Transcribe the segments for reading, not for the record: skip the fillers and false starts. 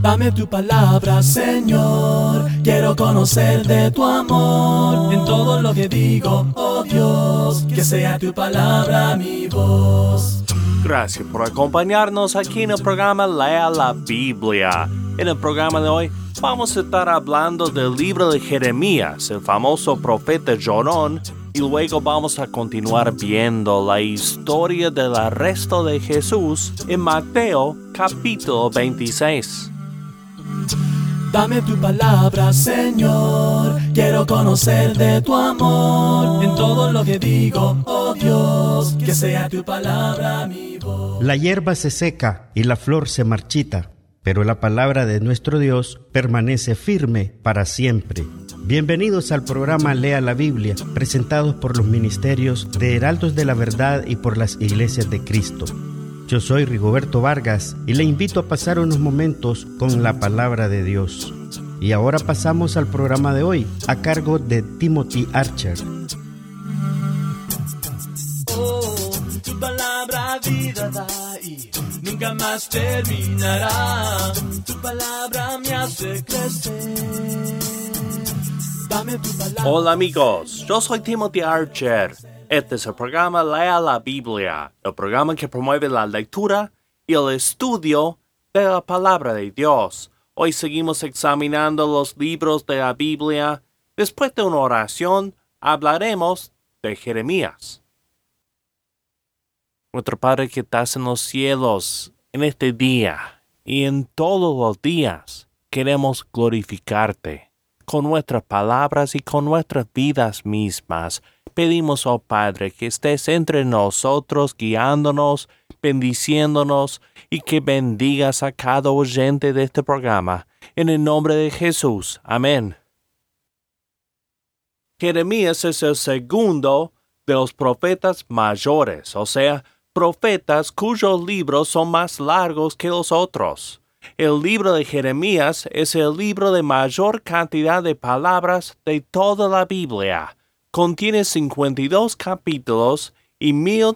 Dame tu palabra, Señor, quiero conocer de tu amor. En todo lo que digo, oh Dios, que sea tu palabra mi voz. Gracias por acompañarnos aquí en el programa Lea la Biblia. En el programa de hoy vamos a estar hablando del libro de Jeremías, el famoso profeta Llorón, y luego vamos a continuar viendo la historia del arresto de Jesús en Mateo capítulo 26. Dame tu palabra, Señor, quiero conocer de tu amor. En todo lo que digo, oh Dios, que sea tu palabra mi voz. La hierba se seca y la flor se marchita, pero la palabra de nuestro Dios permanece firme para siempre. Bienvenidos al programa Lea la Biblia, presentados por los ministerios de Heraldos de la Verdad y por las Iglesias de Cristo. Yo soy Rigoberto Vargas y le invito a pasar unos momentos con la palabra de Dios. Y ahora pasamos al programa de hoy, a cargo de Timothy Archer. Oh, tu palabra vida da y nunca más terminará. Tu palabra me hace crecer. Dame tu palabra. Hola amigos, yo soy Timothy Archer. Este es el programa Lea la Biblia, el programa que promueve la lectura y el estudio de la palabra de Dios. Hoy seguimos examinando los libros de la Biblia. Después de una oración, hablaremos de Jeremías. Nuestro Padre que estás en los cielos, en este día y en todos los días, queremos glorificarte. Con nuestras palabras y con nuestras vidas mismas, pedimos, oh Padre, que estés entre nosotros, guiándonos, bendiciéndonos y que bendigas a cada oyente de este programa. En el nombre de Jesús. Amén. Jeremías es el segundo de los profetas mayores, o sea, profetas cuyos libros son más largos que los otros. El libro de Jeremías es el libro de mayor cantidad de palabras de toda la Biblia. Contiene 52 capítulos y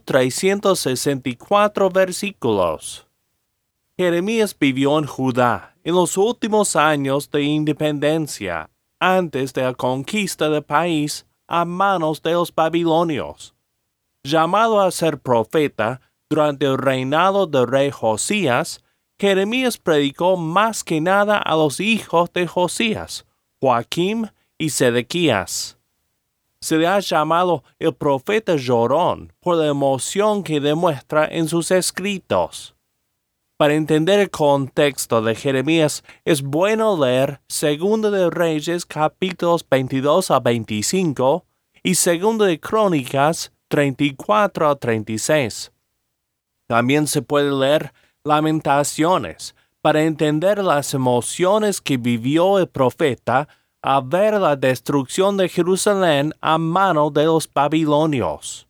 1364 versículos. Jeremías vivió en Judá en los últimos años de independencia, antes de la conquista del país a manos de los babilonios. Llamado a ser profeta durante el reinado del rey Josías, Jeremías predicó más que nada a los hijos de Josías, Joaquim y Sedequías. Se le ha llamado el profeta llorón por la emoción que demuestra en sus escritos. Para entender el contexto de Jeremías es bueno leer 2 de Reyes capítulos 22 a 25 y 2 de Crónicas 34 a 36. También se puede leer Lamentaciones para entender las emociones que vivió el profeta al ver la destrucción de Jerusalén a mano de los babilonios.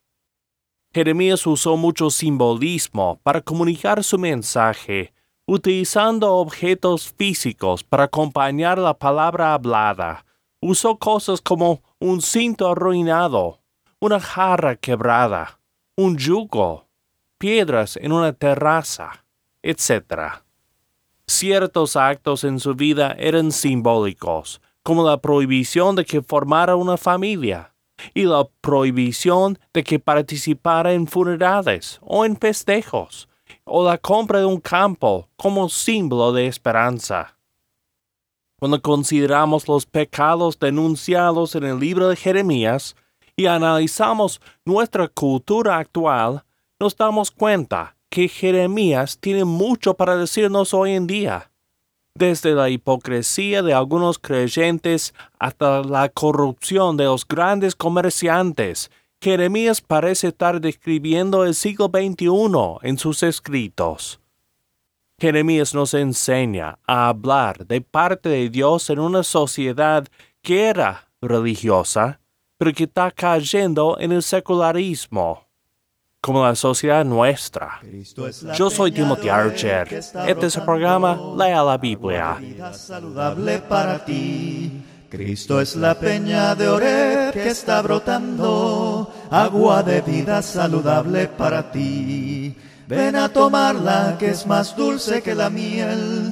Jeremías usó mucho simbolismo para comunicar su mensaje, utilizando objetos físicos para acompañar la palabra hablada. Usó cosas como un cinto arruinado, una jarra quebrada, un yugo, piedras en una terraza, etc. Ciertos actos en su vida eran simbólicos, como la prohibición de que formara una familia y la prohibición de que participara en funerales o en festejos, o la compra de un campo como símbolo de esperanza. Cuando consideramos los pecados denunciados en el libro de Jeremías y analizamos nuestra cultura actual, nos damos cuenta que Jeremías tiene mucho para decirnos hoy en día. Desde la hipocresía de algunos creyentes hasta la corrupción de los grandes comerciantes, Jeremías parece estar describiendo el siglo XXI en sus escritos. Jeremías nos enseña a hablar de parte de Dios en una sociedad que era religiosa, pero que está cayendo en el secularismo, como la sociedad nuestra. Yo soy Timothy Archer. Este es el programa Lea la Biblia. Saludable para ti. Cristo es la peña de Oreb que está brotando, agua de vida saludable para ti. Ven a tomarla, que es más dulce que la miel,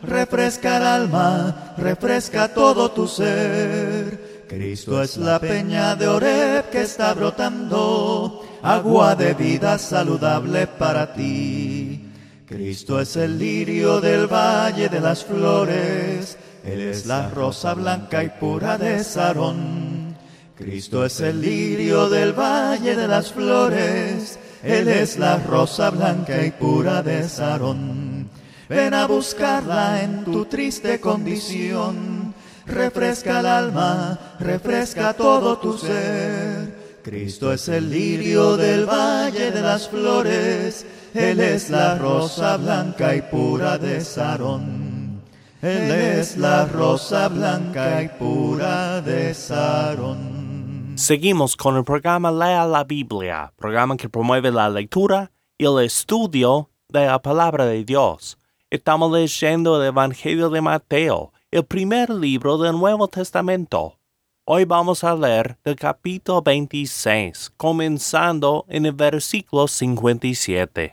refresca el alma, refresca todo tu ser. Cristo es la peña de Oreb que está brotando, agua de vida saludable para ti. Cristo es el lirio del valle de las flores, Él es la rosa blanca y pura de Sarón. Cristo es el lirio del valle de las flores, Él es la rosa blanca y pura de Sarón. Ven a buscarla en tu triste condición, refresca el alma, refresca todo tu ser. Cristo es el lirio del valle de las flores, Él es la rosa blanca y pura de Sarón. Él es la rosa blanca y pura de Sarón. Seguimos con el programa Lea la Biblia, programa que promueve la lectura y el estudio de la palabra de Dios. Estamos leyendo el Evangelio de Mateo, el primer libro del Nuevo Testamento. Hoy vamos a leer del capítulo 26, comenzando en el versículo 57.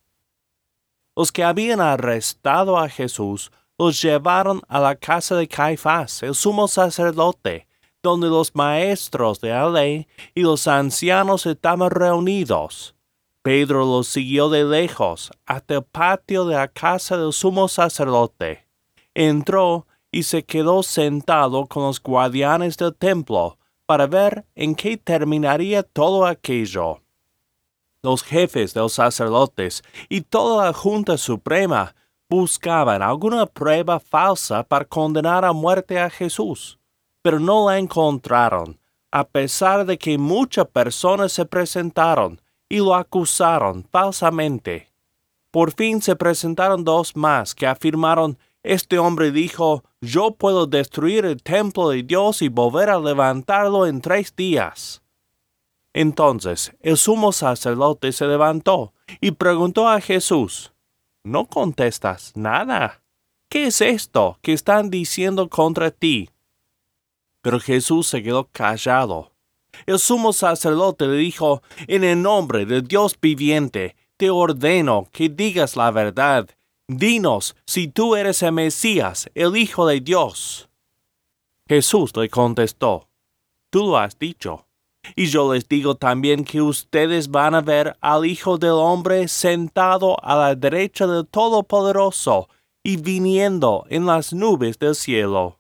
Los que habían arrestado a Jesús los llevaron a la casa de Caifás, el sumo sacerdote, donde los maestros de la ley y los ancianos estaban reunidos. Pedro los siguió de lejos hasta el patio de la casa del sumo sacerdote. Entró y se quedó sentado con los guardianes del templo para ver en qué terminaría todo aquello. Los jefes de los sacerdotes y toda la Junta Suprema buscaban alguna prueba falsa para condenar a muerte a Jesús, pero no la encontraron, a pesar de que muchas personas se presentaron y lo acusaron falsamente. Por fin se presentaron dos más que afirmaron: este hombre dijo, yo puedo destruir el templo de Dios y volver a levantarlo en 3 días. Entonces el sumo sacerdote se levantó y preguntó a Jesús, ¿no contestas nada? ¿Qué es esto que están diciendo contra ti? Pero Jesús se quedó callado. El sumo sacerdote le dijo, en el nombre del Dios viviente, te ordeno que digas la verdad. Dinos si tú eres el Mesías, el Hijo de Dios. Jesús le contestó, tú lo has dicho. Y yo les digo también que ustedes van a ver al Hijo del Hombre sentado a la derecha del Todopoderoso y viniendo en las nubes del cielo.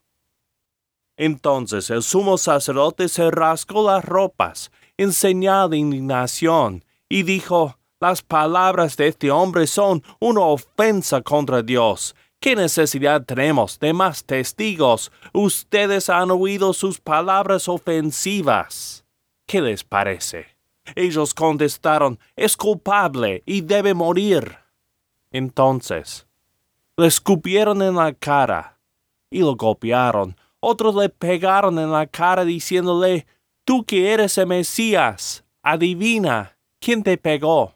Entonces el sumo sacerdote se rasgó las ropas en señal de indignación y dijo, las palabras de este hombre son una ofensa contra Dios. ¿Qué necesidad tenemos de más testigos? Ustedes han oído sus palabras ofensivas. ¿Qué les parece? Ellos contestaron, es culpable y debe morir. Entonces, le escupieron en la cara y lo golpearon. Otros le pegaron en la cara diciéndole, tú que eres el Mesías, adivina, ¿quién te pegó?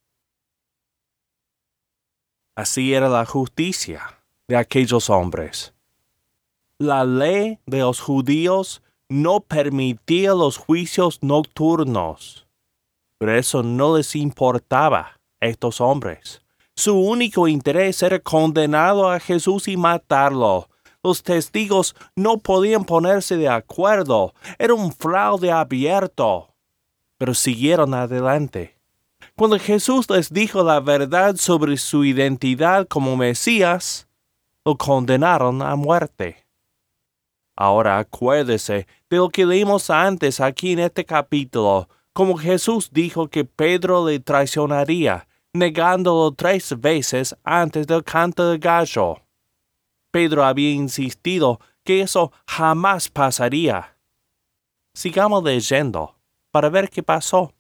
Así era la justicia de aquellos hombres. La ley de los judíos no permitía los juicios nocturnos, pero eso no les importaba a estos hombres. Su único interés era condenarlo a Jesús y matarlo. Los testigos no podían ponerse de acuerdo. Era un fraude abierto. Pero siguieron adelante. Cuando Jesús les dijo la verdad sobre su identidad como Mesías, lo condenaron a muerte. Ahora acuérdese de lo que leímos antes aquí en este capítulo, como Jesús dijo que Pedro le traicionaría, negándolo 3 veces antes del canto del gallo. Pedro había insistido que eso jamás pasaría. Sigamos leyendo para ver qué pasó.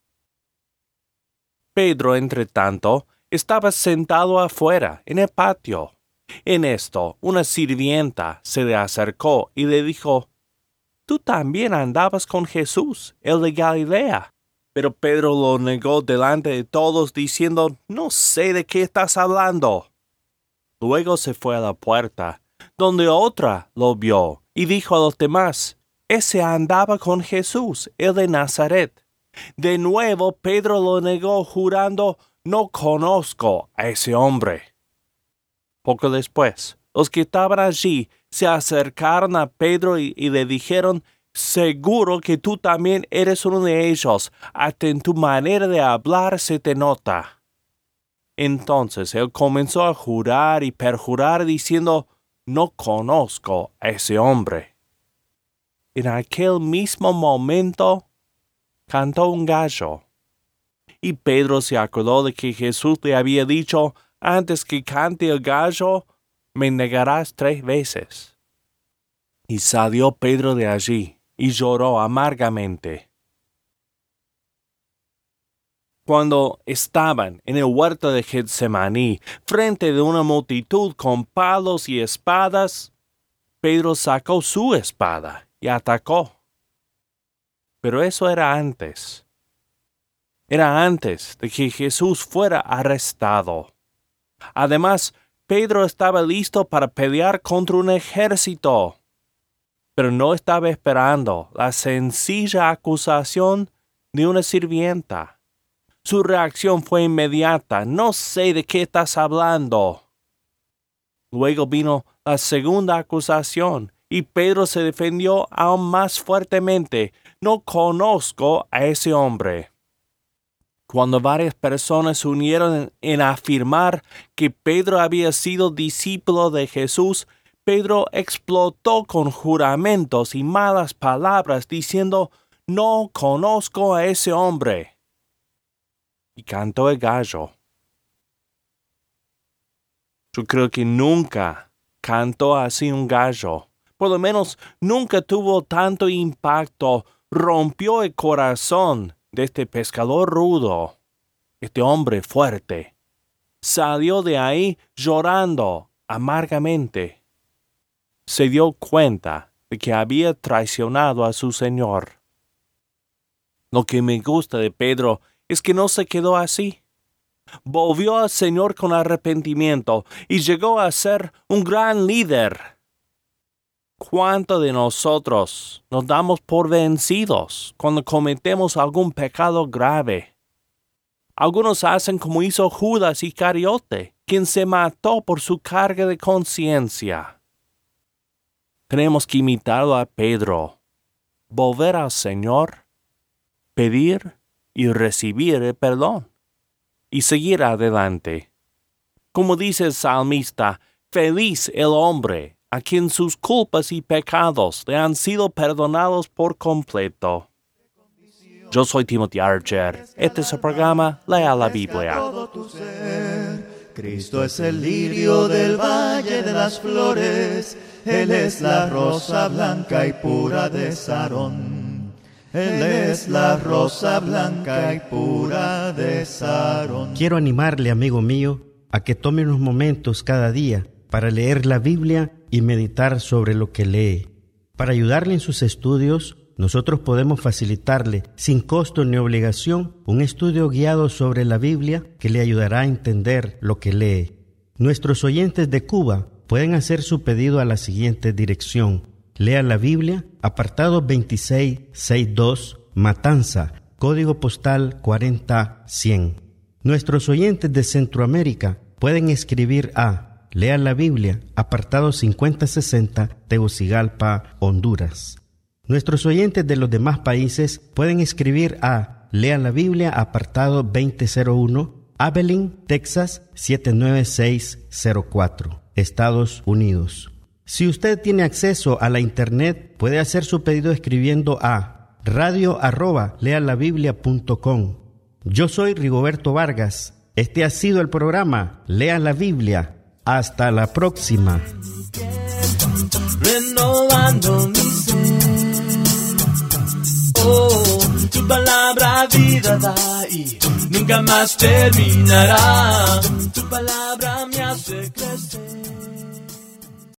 Pedro, entre tanto, estaba sentado afuera, en el patio. En esto, una sirvienta se le acercó y le dijo, «Tú también andabas con Jesús, el de Galilea». Pero Pedro lo negó delante de todos, diciendo, «No sé de qué estás hablando». Luego se fue a la puerta, donde otra lo vio, y dijo a los demás, «Ese andaba con Jesús, el de Nazaret». De nuevo Pedro lo negó, jurando, «No conozco a ese hombre». Poco después, los que estaban allí se acercaron a Pedro y le dijeron: «Seguro que tú también eres uno de ellos. Hasta en tu manera de hablar se te nota». Entonces él comenzó a jurar y perjurar diciendo: «No conozco a ese hombre». En aquel mismo momento cantó un gallo. Y Pedro se acordó de que Jesús le había dicho: «Antes que cante el gallo, me negarás 3 veces». Y salió Pedro de allí y lloró amargamente. Cuando estaban en el huerto de Getsemaní, frente de una multitud con palos y espadas, Pedro sacó su espada y atacó. Pero eso era antes. Era antes de que Jesús fuera arrestado. Además, Pedro estaba listo para pelear contra un ejército, pero no estaba esperando la sencilla acusación de una sirvienta. Su reacción fue inmediata: «No sé de qué estás hablando». Luego vino la segunda acusación y Pedro se defendió aún más fuertemente: «No conozco a ese hombre». Cuando varias personas se unieron en afirmar que Pedro había sido discípulo de Jesús, Pedro explotó con juramentos y malas palabras diciendo: «No conozco a ese hombre». Y cantó el gallo. Yo creo que nunca cantó así un gallo. Por lo menos nunca tuvo tanto impacto. Rompió el corazón de este pescador rudo, este hombre fuerte. Salió de ahí llorando amargamente. Se dio cuenta de que había traicionado a su Señor. Lo que me gusta de Pedro es que no se quedó así. Volvió al Señor con arrepentimiento y llegó a ser un gran líder. ¿Cuántos de nosotros nos damos por vencidos cuando cometemos algún pecado grave? Algunos hacen como hizo Judas Iscariote, quien se mató por su carga de conciencia. Tenemos que imitarlo a Pedro, volver al Señor, pedir y recibir el perdón, y seguir adelante. Como dice el salmista: «Feliz el hombre a quien sus culpas y pecados le han sido perdonados por completo». Yo soy Timothy Archer. Este es el programa Lea la Biblia. Cristo es el lirio del valle de las flores. Él es la rosa blanca y pura de Sarón. Él es la rosa blanca y pura de Sarón. Quiero animarle, amigo mío, a que tome unos momentos cada día para leer la Biblia y meditar sobre lo que lee. Para ayudarle en sus estudios, nosotros podemos facilitarle, sin costo ni obligación, un estudio guiado sobre la Biblia que le ayudará a entender lo que lee. Nuestros oyentes de Cuba pueden hacer su pedido a la siguiente dirección: Lea la Biblia, apartado 2662, Matanza, código postal 40100. Nuestros oyentes de Centroamérica pueden escribir a Lea la Biblia, apartado 5060, Tegucigalpa, Honduras. Nuestros oyentes de los demás países pueden escribir a Lea la Biblia, apartado 2001, Abilene, Texas 79604, Estados Unidos. Si usted tiene acceso a la internet, puede hacer su pedido escribiendo a radio@lealabiblia.com. Yo soy Rigoberto Vargas. Este ha sido el programa Lea la Biblia. Hasta la próxima. Renovando mi ser. Oh, tu palabra vida da y nunca más terminará. Tu palabra me hace crecer.